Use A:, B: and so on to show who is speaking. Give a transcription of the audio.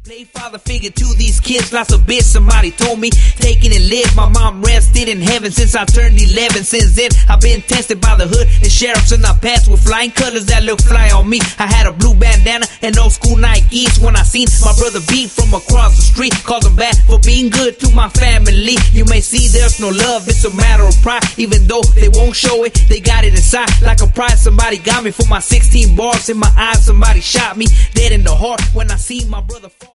A: Play father figure to these kids, lots of bitch. Somebody told me taking and live. My mom rested in heaven since I turned 11. Since then I've been tested by the hood and sheriffs, and I passed with flying colors that look fly on me. I had a blue bandana and old school Nikes when I seen my brother beat from across the street. Called him back for being good to my family. You may see there's no love, it's a matter of pride. Even though they won't show it, they got it inside like a prize. Somebody got me for my 16 bars in my eyes. Somebody shot me dead in the heart when I see my brother fall.